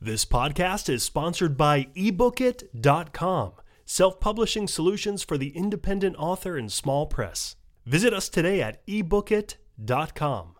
This podcast is sponsored by ebookit.com, self-publishing solutions for the independent author and small press. Visit us today at ebookit.com.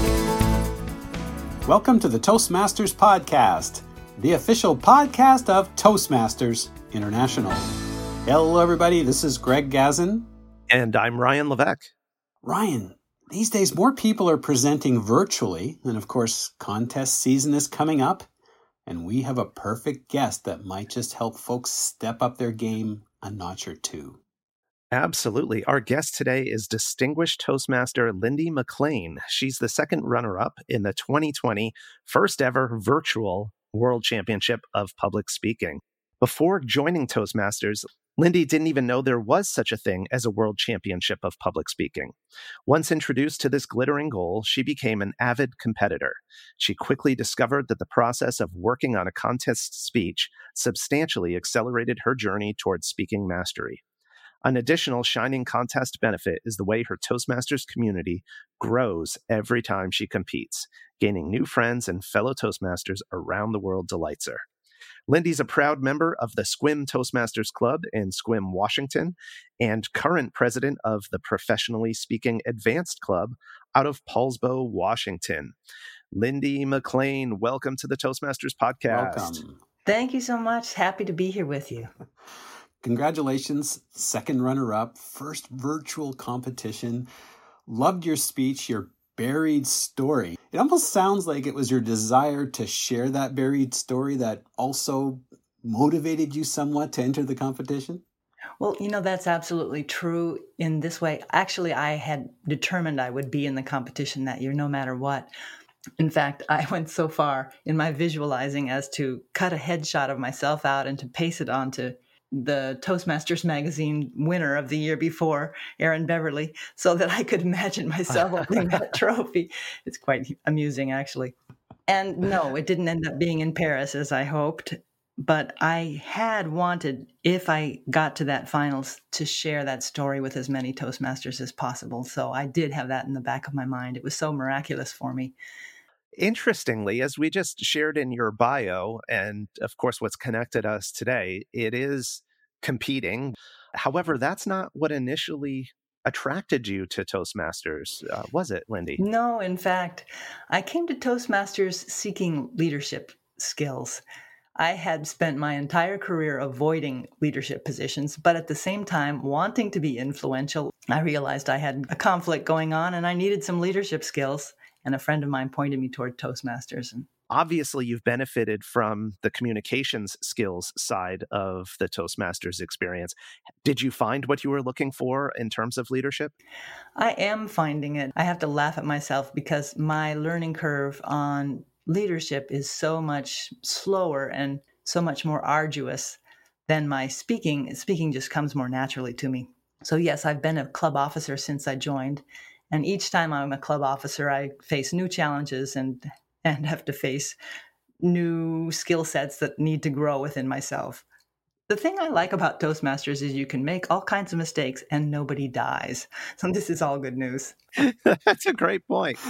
Welcome to the Toastmasters Podcast, the official podcast of Toastmasters International. Hello, everybody. This is Greg Gazin. And I'm Ryan Levesque. Ryan, these days more people are presenting virtually, and of course, contest season is coming up. And we have a perfect guest that might just help folks step up their game a notch or two. Absolutely. Our guest today is distinguished Toastmaster Lindy McLean. She's the second runner-up in the 2020 first ever virtual World Championship of Public Speaking. Before joining Toastmasters, Lindy didn't even know there was such a thing as a World Championship of Public Speaking. Once introduced to this glittering goal, she became an avid competitor. She quickly discovered that the process of working on a contest speech substantially accelerated her journey towards speaking mastery. An additional shining contest benefit is the way her Toastmasters community grows every time she competes. Gaining new friends and fellow Toastmasters around the world delights her. Lindy's a proud member of the Sequim Toastmasters Club in Sequim, Washington, and current president of the Professionally Speaking Advanced Club out of Paulsbo, Washington. Lindy McLean, welcome to the Toastmasters Podcast. Welcome. Thank you so much. Happy to be here with you. Congratulations, second runner-up, first virtual competition. Loved your speech, your buried story. It almost sounds like it was your desire to share that buried story that also motivated you somewhat to enter the competition? Well, that's absolutely true in this way. Actually, I had determined I would be in the competition that year, no matter what. In fact, I went so far in my visualizing as to cut a headshot of myself out and to paste it onto the Toastmasters magazine winner of the year before, Erin Beverly, so that I could imagine myself holding that trophy. It's quite amusing, actually. And no, it didn't end up being in Paris as I hoped, but I had wanted, if I got to that finals, to share that story with as many Toastmasters as possible. So I did have that in the back of my mind. It was so miraculous for me. Interestingly, as we just shared in your bio, and of course what's connected us today, it is competing. However, that's not what initially attracted you to Toastmasters, was it, Lindy? No, in fact, I came to Toastmasters seeking leadership skills. I had spent my entire career avoiding leadership positions, but at the same time wanting to be influential. I realized I had a conflict going on and I needed some leadership skills. And a friend of mine pointed me toward Toastmasters. Obviously, you've benefited from the communications skills side of the Toastmasters experience. Did you find what you were looking for in terms of leadership? I am finding it. I have to laugh at myself because my learning curve on leadership is so much slower and so much more arduous than my speaking. Speaking just comes more naturally to me. So yes, I've been a club officer since I joined. And each time I'm a club officer, I face new challenges and have to face new skill sets that need to grow within myself. The thing I like about Toastmasters is you can make all kinds of mistakes and nobody dies. So this is all good news. That's a great point.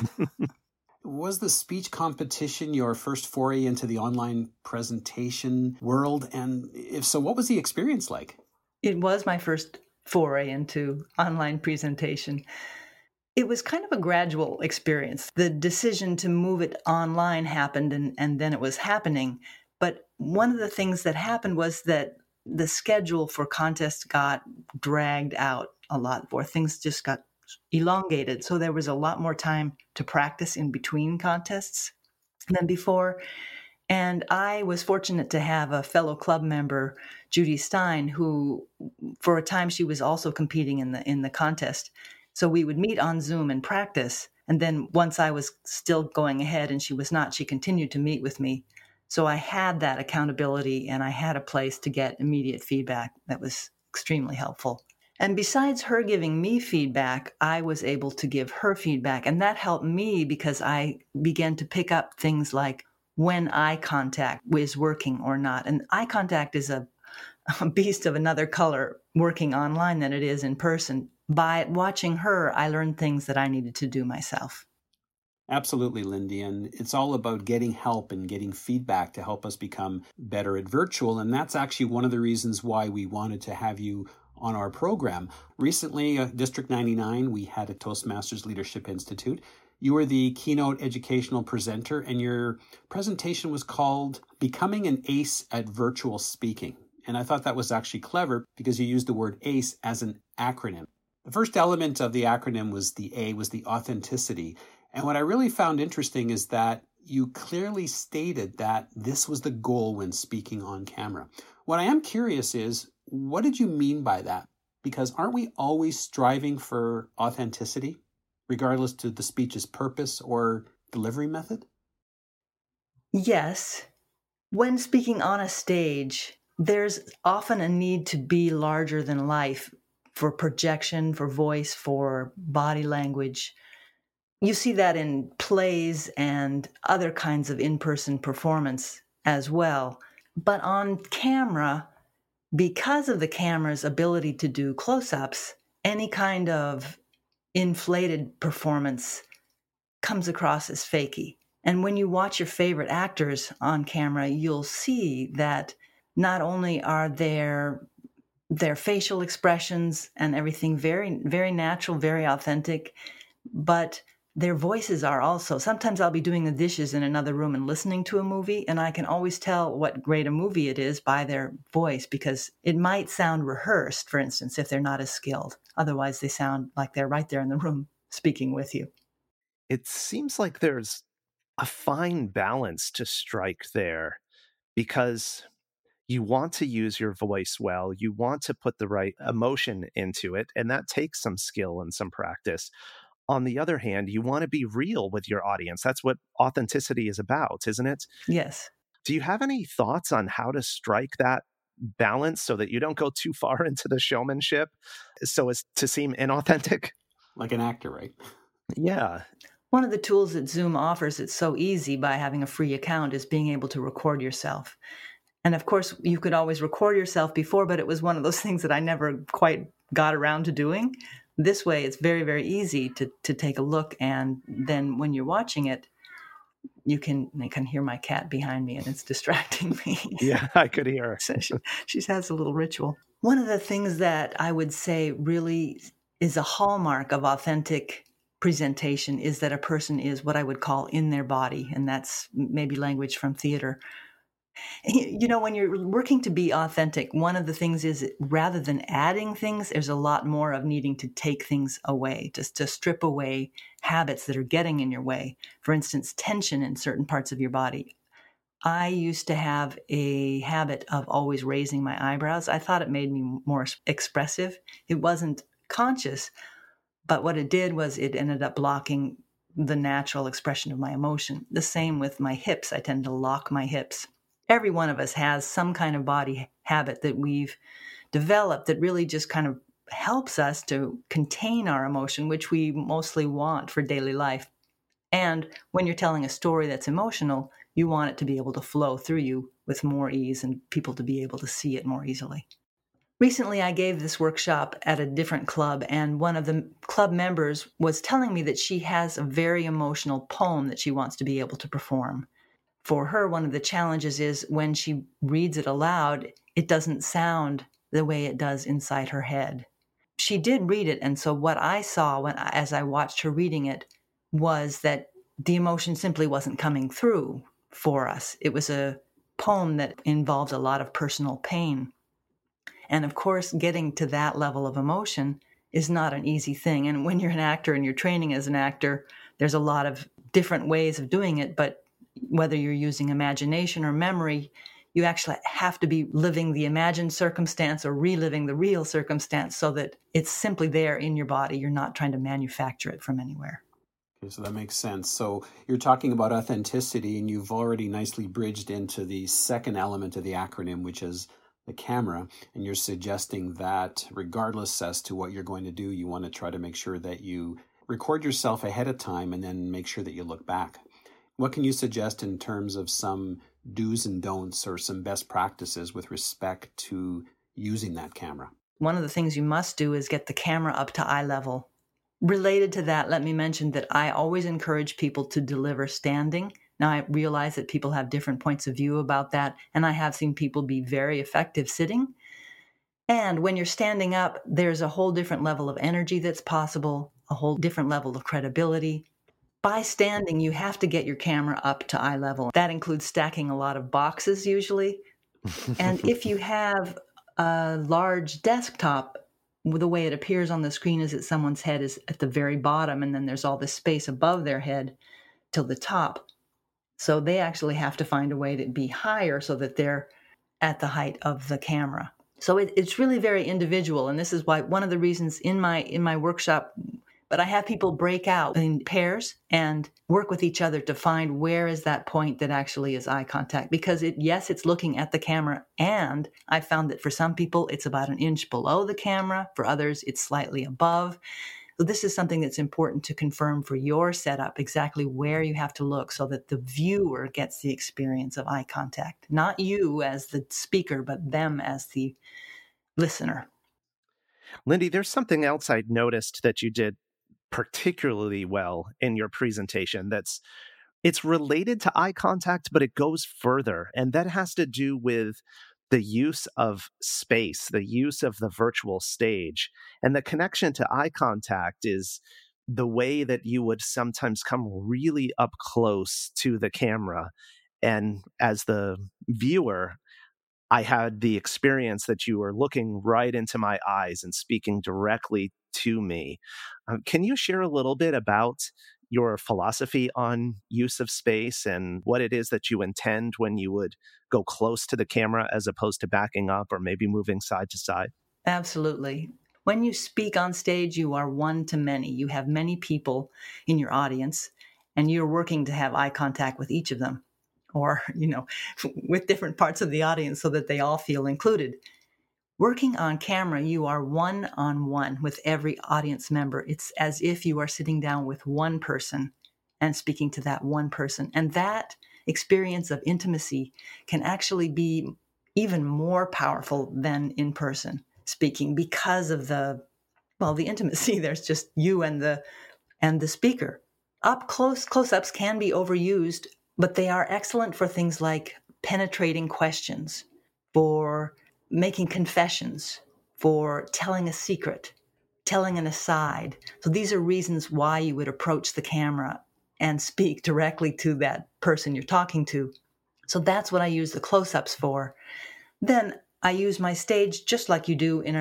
Was the speech competition your first foray into the online presentation world? And if so, what was the experience like? It was my first foray into online presentation. It was kind of a gradual experience. The decision to move it online happened and then it was happening. But one of the things that happened was that the schedule for contests got dragged out a lot more. Things just got elongated. So there was a lot more time to practice in between contests than before. And I was fortunate to have a fellow club member, Judy Stein, who for a time she was also competing in the contest. So we would meet on Zoom and practice. And then once I was still going ahead and she was not, she continued to meet with me. So I had that accountability and I had a place to get immediate feedback that was extremely helpful. And besides her giving me feedback, I was able to give her feedback. And that helped me because I began to pick up things like when eye contact was working or not. And eye contact is a beast of another color working online than it is in person. By watching her, I learned things that I needed to do myself. Absolutely, Lindy. And it's all about getting help and getting feedback to help us become better at virtual. And that's actually one of the reasons why we wanted to have you on our program. Recently, District 99, we had a Toastmasters Leadership Institute. You were the keynote educational presenter, and your presentation was called Becoming an Ace at Virtual Speaking. And I thought that was actually clever because you used the word ACE as an acronym. The first element of the acronym was the A, was the authenticity. And what I really found interesting is that you clearly stated that this was the goal when speaking on camera. What I am curious is, what did you mean by that? Because aren't we always striving for authenticity, regardless to the speech's purpose or delivery method? Yes. When speaking on a stage, there's often a need to be larger than life for projection, for voice, for body language. You see that in plays and other kinds of in-person performance as well. But on camera, because of the camera's ability to do close-ups, any kind of inflated performance comes across as fakey. And when you watch your favorite actors on camera, you'll see that not only are their facial expressions and everything very, very natural, very authentic, but their voices are also. Sometimes I'll be doing the dishes in another room and listening to a movie, and I can always tell what great a movie it is by their voice, because it might sound rehearsed, for instance, if they're not as skilled. Otherwise, they sound like they're right there in the room speaking with you. It seems like there's a fine balance to strike there, because you want to use your voice well, you want to put the right emotion into it, and that takes some skill and some practice. On the other hand, you want to be real with your audience. That's what authenticity is about, isn't it? Yes. Do you have any thoughts on how to strike that balance so that you don't go too far into the showmanship so as to seem inauthentic? Like an actor, right? Yeah. One of the tools that Zoom offers, it's so easy by having a free account, is being able to record yourself. And of course, you could always record yourself before, but it was one of those things that I never quite got around to doing. This way, it's very, very easy to take a look. And then when you're watching it, I can hear my cat behind me, and it's distracting me. Yeah, I could hear her. So she has a little ritual. One of the things that I would say really is a hallmark of authentic presentation is that a person is what I would call in their body. And that's maybe language from theater. You know, when you're working to be authentic, one of the things is, rather than adding things, there's a lot more of needing to take things away, just to strip away habits that are getting in your way. For instance, tension in certain parts of your body. I used to have a habit of always raising my eyebrows. I thought it made me more expressive. It wasn't conscious, but what it did was it ended up blocking the natural expression of my emotion. The same with my hips. I tend to lock my hips. Every one of us has some kind of body habit that we've developed that really just kind of helps us to contain our emotion, which we mostly want for daily life. And when you're telling a story that's emotional, you want it to be able to flow through you with more ease and people to be able to see it more easily. Recently, I gave this workshop at a different club, and one of the club members was telling me that she has a very emotional poem that she wants to be able to perform. For her, one of the challenges is when she reads it aloud, it doesn't sound the way it does inside her head. She did read it, and so what I saw as I watched her reading it was that the emotion simply wasn't coming through for us. It was a poem that involved a lot of personal pain. And of course, getting to that level of emotion is not an easy thing. And when you're an actor and you're training as an actor, there's a lot of different ways of doing it, but whether you're using imagination or memory, you actually have to be living the imagined circumstance or reliving the real circumstance so that it's simply there in your body. You're not trying to manufacture it from anywhere. Okay, so that makes sense. So you're talking about authenticity, and you've already nicely bridged into the second element of the acronym, which is the camera. And you're suggesting that regardless as to what you're going to do, you want to try to make sure that you record yourself ahead of time and then make sure that you look back. What can you suggest in terms of some do's and don'ts or some best practices with respect to using that camera? One of the things you must do is get the camera up to eye level. Related to that, let me mention that I always encourage people to deliver standing. Now, I realize that people have different points of view about that, and I have seen people be very effective sitting. And when you're standing up, there's a whole different level of energy that's possible, a whole different level of credibility. By standing, you have to get your camera up to eye level. That includes stacking a lot of boxes usually. And if you have a large desktop, the way it appears on the screen is that someone's head is at the very bottom, and then there's all this space above their head till the top. So they actually have to find a way to be higher so that they're at the height of the camera. So it's really very individual, and this is why one of the reasons in my workshop, but I have people break out in pairs and work with each other to find where is that point that actually is eye contact. Because it's looking at the camera, and I found that for some people it's about an inch below the camera, for others it's slightly above. So this is something that's important to confirm for your setup, exactly where you have to look so that the viewer gets the experience of eye contact. Not you as the speaker, but them as the listener. Lindy, there's something else I noticed that you did particularly well in your presentation it's related to eye contact, but it goes further. And that has to do with the use of space, the use of the virtual stage. And the connection to eye contact is the way that you would sometimes come really up close to the camera. And as the viewer, I had the experience that you were looking right into my eyes and speaking directly to me. Can you share a little bit about your philosophy on use of space and what it is that you intend when you would go close to the camera as opposed to backing up or maybe moving side to side? Absolutely. When you speak on stage, you are one to many. You have many people in your audience, and you're working to have eye contact with each of them, or, with different parts of the audience so that they all feel included. Working on camera, you are one-on-one with every audience member. It's as if you are sitting down with one person and speaking to that one person. And that experience of intimacy can actually be even more powerful than in person speaking because of the intimacy. There's just you and the speaker. Close-ups can be overused, but they are excellent for things like penetrating questions, for making confessions, for telling a secret, telling an aside. So these are reasons why you would approach the camera and speak directly to that person you're talking to. So that's what I use the close-ups for. Then I use my stage just like you do in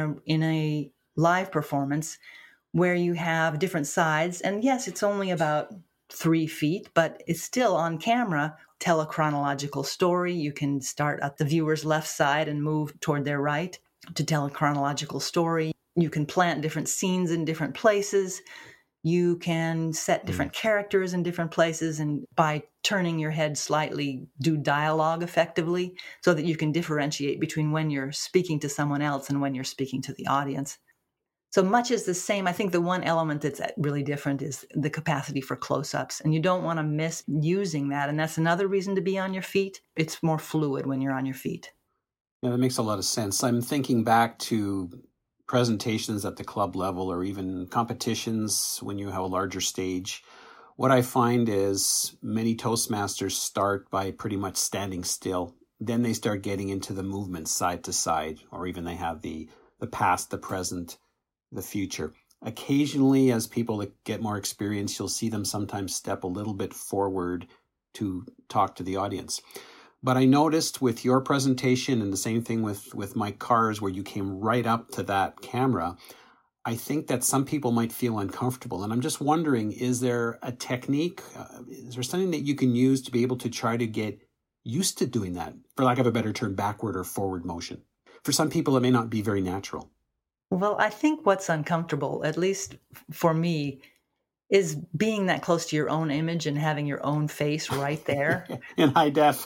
a live performance, where you have different sides. And yes, it's only about 3 feet, but it's still on camera. Tell a chronological story. You can start at the viewer's left side and move toward their right to tell a chronological story. You can plant different scenes in different places. You can set different characters in different places, and by turning your head slightly, do dialogue effectively so that you can differentiate between when you're speaking to someone else and when you're speaking to the audience. So much is the same. I think the one element that's really different is the capacity for close-ups, and you don't want to miss using that. And that's another reason to be on your feet. It's more fluid when you're on your feet. Yeah, that makes a lot of sense. I'm thinking back to presentations at the club level or even competitions when you have a larger stage. What I find is many Toastmasters start by pretty much standing still. Then they start getting into the movement side to side, or even they have the past, the present, the future. Occasionally, as people get more experience, you'll see them sometimes step a little bit forward to talk to the audience. But I noticed with your presentation, and the same thing with Mike Carr's, where you came right up to that camera, I think that some people might feel uncomfortable. And I'm just wondering, is there a technique, is there something that you can use to be able to try to get used to doing that, for lack of a better term, backward or forward motion? For some people, it may not be very natural. Well, I think what's uncomfortable, at least for me, is being that close to your own image and having your own face right there. In high def.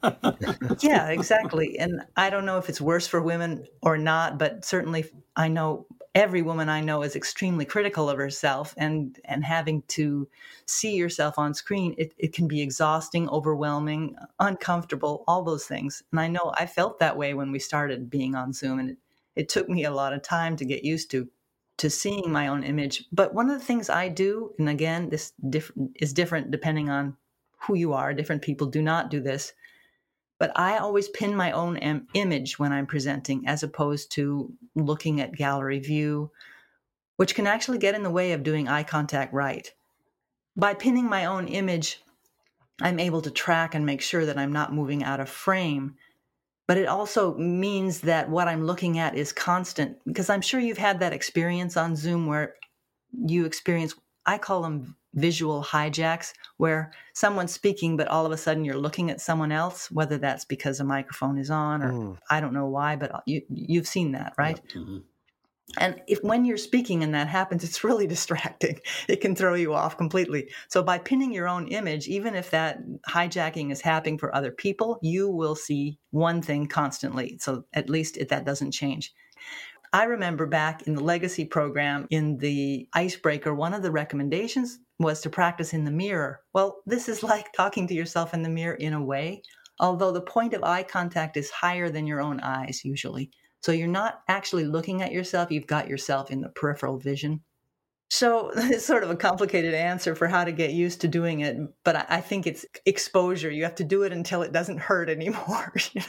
Yeah, exactly. And I don't know if it's worse for women or not, but certainly I know every woman I know is extremely critical of herself, and having to see yourself on screen, it can be exhausting, overwhelming, uncomfortable, all those things. And I know I felt that way when we started being on Zoom, and it took me a lot of time to get used to. to seeing my own image. But one of the things I do, and again, this is different depending on who you are. Different people do not do this. But I always pin my own image when I'm presenting, as opposed to looking at gallery view, which can actually get in the way of doing eye contact right. By pinning my own image, I'm able to track and make sure that I'm not moving out of frame. But it also means that what I'm looking at is constant, because I'm sure you've had that experience on Zoom where you experience, I call them visual hijacks, where someone's speaking, but all of a sudden you're looking at someone else, whether that's because a microphone is on or I don't know why, but you've seen that, right? Yep. Mm-hmm. And when you're speaking and that happens, it's really distracting. It can throw you off completely. So by pinning your own image, even if that hijacking is happening for other people, you will see one thing constantly. So at least that doesn't change. I remember back in the Legacy program, in the icebreaker, one of the recommendations was to practice in the mirror. Well, this is like talking to yourself in the mirror in a way, although the point of eye contact is higher than your own eyes usually. So you're not actually looking at yourself. You've got yourself in the peripheral vision. So it's sort of a complicated answer for how to get used to doing it. But I think it's exposure. You have to do it until it doesn't hurt anymore,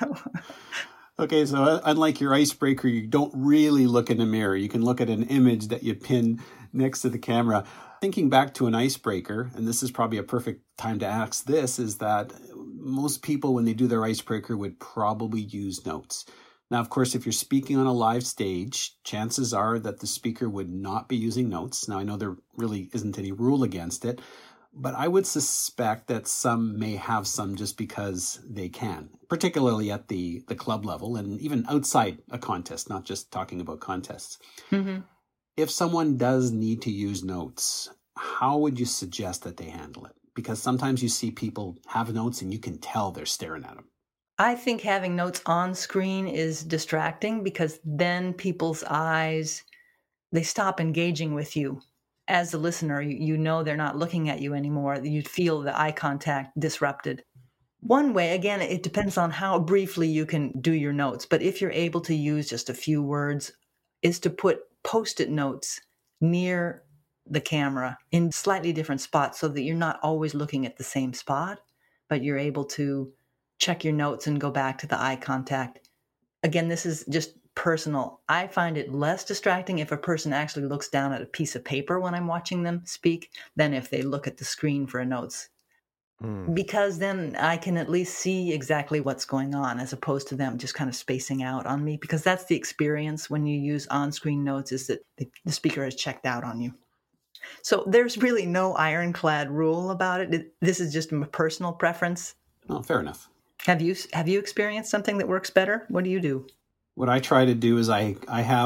Okay, so unlike your icebreaker, you don't really look in the mirror. You can look at an image that you pin next to the camera. Thinking back to an icebreaker, and this is probably a perfect time to ask this, is that most people, when they do their icebreaker, would probably use notes. Now, of course, if you're speaking on a live stage, chances are that the speaker would not be using notes. Now, I know there really isn't any rule against it, but I would suspect that some may have some just because they can, particularly at the club level and even outside a contest, not just talking about contests. Mm-hmm. If someone does need to use notes, how would you suggest that they handle it? Because sometimes you see people have notes and you can tell they're staring at them. I think having notes on screen is distracting because then people's eyes, they stop engaging with you. As a listener, you know they're not looking at you anymore. You feel the eye contact disrupted. One way, again, it depends on how briefly you can do your notes. But if you're able to use just a few words, is to put Post-it notes near the camera in slightly different spots so that you're not always looking at the same spot, but you're able to check your notes and go back to the eye contact. Again, this is just personal. I find it less distracting if a person actually looks down at a piece of paper when I'm watching them speak than if they look at the screen for notes. Because then I can at least see exactly what's going on as opposed to them just kind of spacing out on me, because that's the experience when you use on-screen notes, is that the speaker has checked out on you. So there's really no ironclad rule about it. This is just a personal preference. Oh, fair enough. Have you experienced something that works better? What do you do? What I try to do is I'll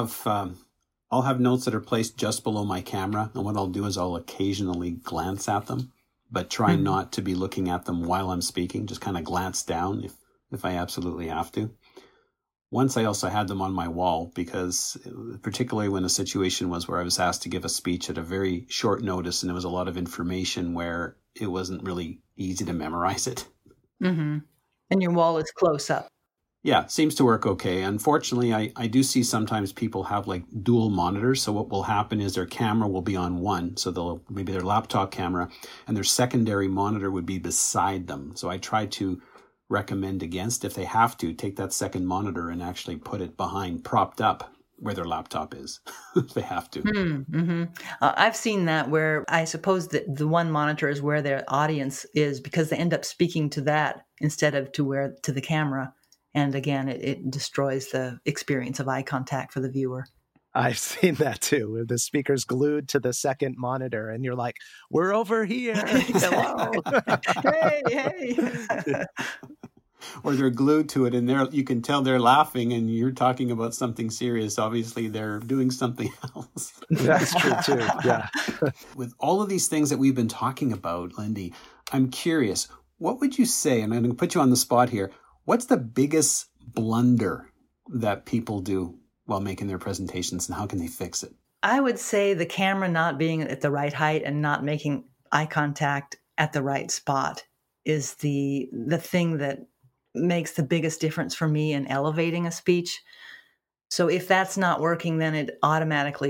have notes that are placed just below my camera, and what I'll do is I'll occasionally glance at them, but try not to be looking at them while I'm speaking. Just kind of glance down if I absolutely have to. Once I also had them on my wall because particularly when a situation was where I was asked to give a speech at a very short notice and there was a lot of information where it wasn't really easy to memorize it. Mm-hmm. And your wall is close up. Yeah, seems to work okay. Unfortunately, I do see sometimes people have like dual monitors. So what will happen is their camera will be on one. So maybe their laptop camera and their secondary monitor would be beside them. So I try to recommend against, if they have to, take that second monitor and actually put it behind, propped up where their laptop is, if they have to. Mm-hmm. I've seen that where I suppose that the one monitor is where their audience is because they end up speaking to that instead of to the camera. And again, it destroys the experience of eye contact for the viewer. I've seen that too, where the speaker's glued to the second monitor and you're like, we're over here. Hello. hey. Or they're glued to it and you can tell they're laughing and you're talking about something serious. Obviously, they're doing something else. That's true too, yeah. With all of these things that we've been talking about, Lindy, I'm curious, what would you say, and I'm going to put you on the spot here, what's the biggest blunder that people do while making their presentations and how can they fix it? I would say the camera not being at the right height and not making eye contact at the right spot is the thing that makes the biggest difference for me in elevating a speech. So if that's not working, then it automatically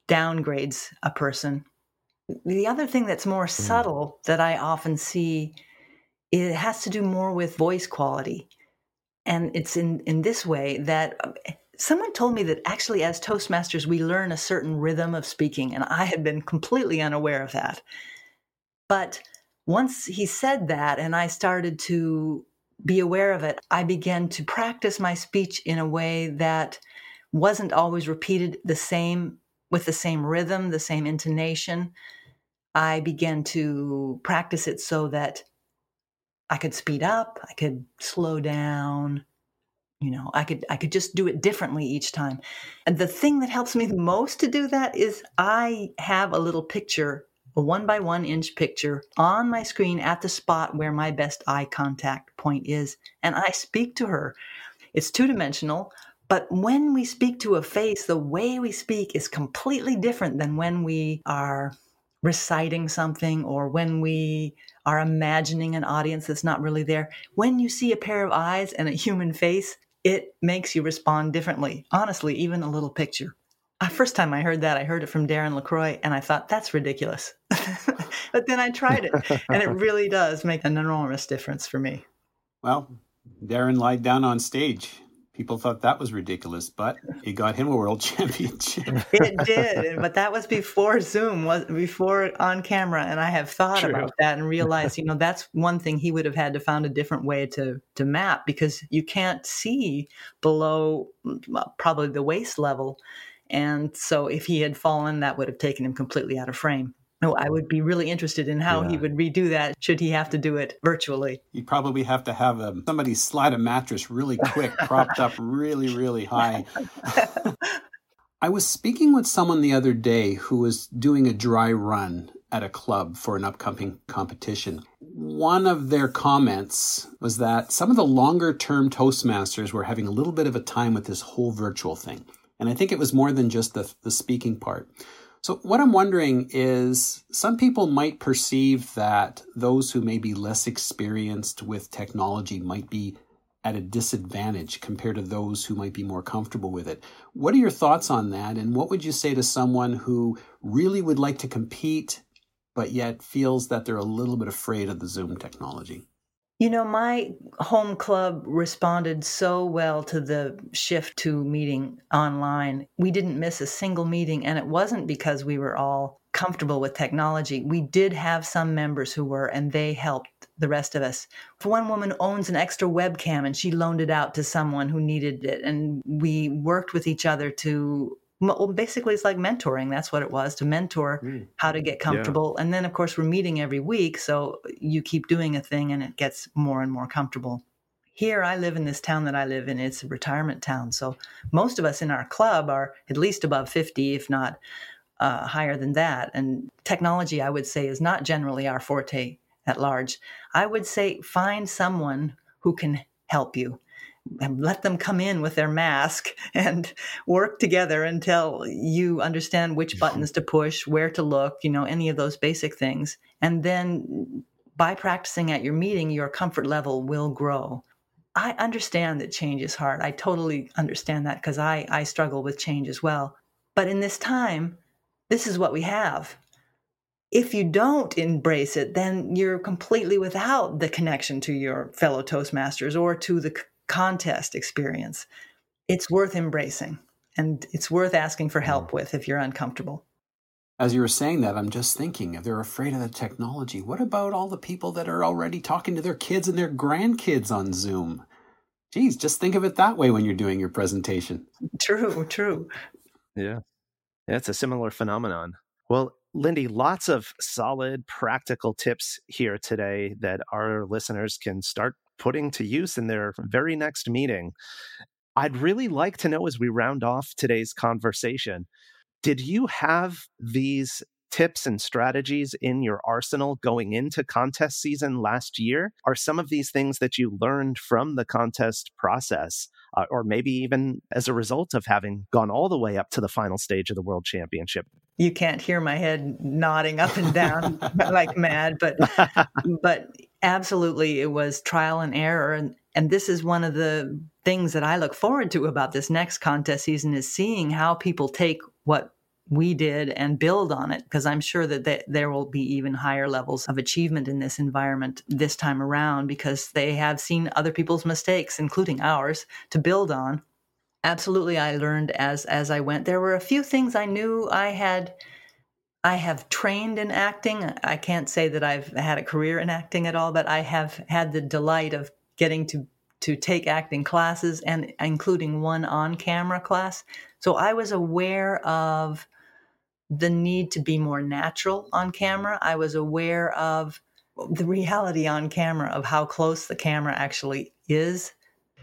downgrades a person. The other thing that's more subtle that I often see, it has to do more with voice quality. And it's in this way that someone told me that actually as Toastmasters, we learn a certain rhythm of speaking, and I had been completely unaware of that. But once he said that and I started to be aware of it, I began to practice my speech in a way that wasn't always repeated with the same rhythm, the same intonation. I began to practice it so that I could speed up, I could slow down, I could just do it differently each time. And the thing that helps me the most to do that is I have a little picture, a 1x1 inch picture on my screen at the spot where my best eye contact point is. And I speak to her. It's 2-dimensional, but when we speak to a face, the way we speak is completely different than when we are reciting something or when we are imagining an audience that's not really there. When you see a pair of eyes and a human face, it makes you respond differently. Honestly, even a little picture. First time I heard that, I heard it from Darren LaCroix, and I thought, that's ridiculous. But then I tried it, and it really does make an enormous difference for me. Well, Darren lied down on stage. People thought that was ridiculous, but it got him a world championship. It did, but that was before Zoom, before on camera, and I have thought about that and realized, that's one thing he would have had to found a different way to map, because you can't see below probably the waist level. And so if he had fallen, that would have taken him completely out of frame. No, I would be really interested in how he would redo that should he have to do it virtually. You'd probably have to have somebody slide a mattress really quick, propped up really, really high. I was speaking with someone the other day who was doing a dry run at a club for an upcoming competition. One of their comments was that some of the longer-term Toastmasters were having a little bit of a time with this whole virtual thing. And I think it was more than just the speaking part. So what I'm wondering is, some people might perceive that those who may be less experienced with technology might be at a disadvantage compared to those who might be more comfortable with it. What are your thoughts on that? And what would you say to someone who really would like to compete, but yet feels that they're a little bit afraid of the Zoom technology? My home club responded so well to the shift to meeting online. We didn't miss a single meeting, and it wasn't because we were all comfortable with technology. We did have some members who were, and they helped the rest of us. One woman owns an extra webcam, and she loaned it out to someone who needed it, and we worked with each other to... Well, basically, it's like mentoring. That's what it was, to mentor how to get comfortable. Yeah. And then, of course, we're meeting every week, so you keep doing a thing and it gets more and more comfortable. Here, I live in this town that I live in. It's a retirement town. So most of us in our club are at least above 50, if not higher than that. And technology, I would say, is not generally our forte at large. I would say find someone who can help you. And let them come in with their mask and work together until you understand which buttons to push, where to look, any of those basic things. And then by practicing at your meeting, your comfort level will grow. I understand that change is hard. I totally understand that, because I struggle with change as well. But in this time, this is what we have. If you don't embrace it, then you're completely without the connection to your fellow Toastmasters or to the contest experience. It's worth embracing, and it's worth asking for help with if you're uncomfortable. As you were saying that, I'm just thinking, if they're afraid of the technology, what about all the people that are already talking to their kids and their grandkids on Zoom? Geez, just think of it that way when you're doing your presentation. True. Yeah, it's a similar phenomenon. Well, Lindy, lots of solid practical tips here today that our listeners can start putting to use in their very next meeting. I'd really like to know, as we round off today's conversation, did you have these tips and strategies in your arsenal going into contest season last year? Are some of these things that you learned from the contest process, or maybe even as a result of having gone all the way up to the final stage of the World Championship? You can't hear my head nodding up and down like mad, but absolutely, it was trial and error. And this is one of the things that I look forward to about this next contest season, is seeing how people take what we did and build on it, because I'm sure that there will be even higher levels of achievement in this environment this time around, because they have seen other people's mistakes, including ours, to build on. Absolutely, I learned as I went. There were a few things I knew I have trained in acting. I can't say that I've had a career in acting at all, but I have had the delight of getting to take acting classes, and including one on-camera class. So I was aware of the need to be more natural on camera. I was aware of the reality on camera of how close the camera actually is.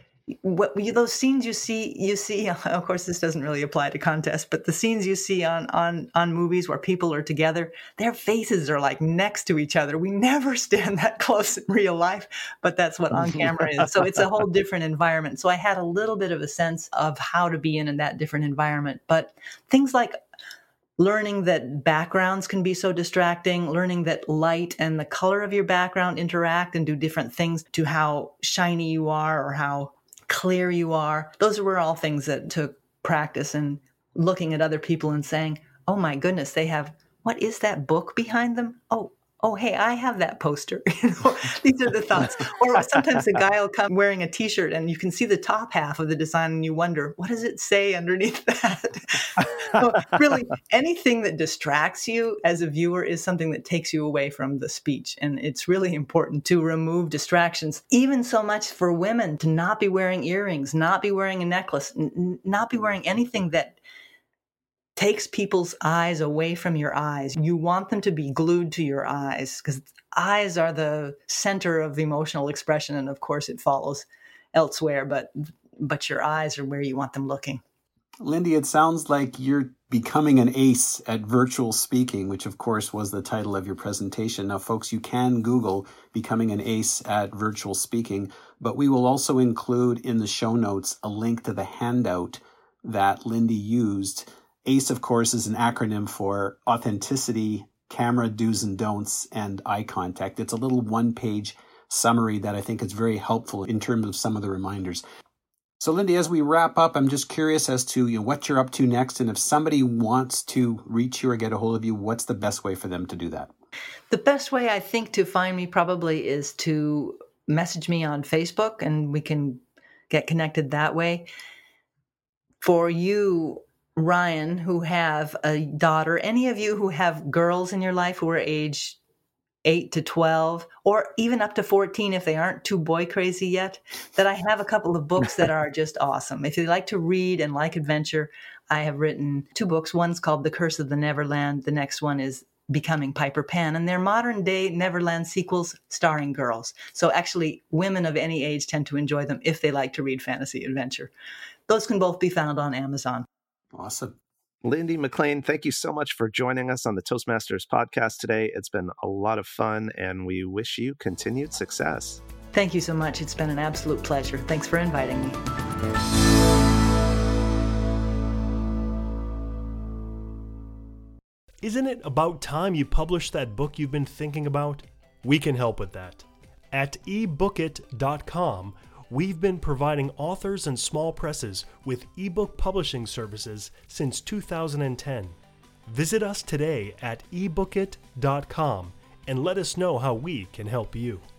Those scenes you see, of course, this doesn't really apply to contests, but the scenes you see on movies where people are together, their faces are like next to each other. We never stand that close in real life, but that's what on camera is. So it's a whole different environment. So I had a little bit of a sense of how to be in that different environment. But things like learning that backgrounds can be so distracting, learning that light and the color of your background interact and do different things to how shiny you are or how clear you are. Those were all things that took practice, and looking at other people and saying, oh my goodness, what is that book behind them? Oh, hey, I have that poster. These are the thoughts. Or sometimes a guy will come wearing a T-shirt and you can see the top half of the design and you wonder, what does it say underneath that? So really, anything that distracts you as a viewer is something that takes you away from the speech. And it's really important to remove distractions, even so much for women, to not be wearing earrings, not be wearing a necklace, not be wearing anything that takes people's eyes away from your eyes. You want them to be glued to your eyes, because eyes are the center of emotional expression. And of course it follows elsewhere, but your eyes are where you want them looking. Lindy, it sounds like you're becoming an ace at virtual speaking, which of course was the title of your presentation. Now, folks, you can Google becoming an ace at virtual speaking, but we will also include in the show notes a link to the handout that Lindy used. ACE, of course, is an acronym for authenticity, camera do's and don'ts, and eye contact. It's a little one-page summary that I think is very helpful in terms of some of the reminders. So, Lindy, as we wrap up, I'm just curious as to what you're up to next, and if somebody wants to reach you or get a hold of you, what's the best way for them to do that? The best way, I think, to find me probably is to message me on Facebook, and we can get connected that way. For you, Ryan, who have a daughter, any of you who have girls in your life who are age 8 to 12, or even up to 14 if they aren't too boy crazy yet, that I have a couple of books that are just awesome. If you like to read and like adventure, I have written 2 books. One's called The Curse of the Neverland. The next one is Becoming Piper Pan, and they're modern day Neverland sequels starring girls. So actually, women of any age tend to enjoy them if they like to read fantasy adventure. Those can both be found on Amazon. Awesome. Lindy McLean, thank you so much for joining us on the Toastmasters podcast today. It's been a lot of fun, and we wish you continued success. Thank you so much. It's been an absolute pleasure. Thanks for inviting me. Isn't it about time you published that book you've been thinking about? We can help with that. At ebookit.com, we've been providing authors and small presses with ebook publishing services since 2010. Visit us today at ebookit.com and let us know how we can help you.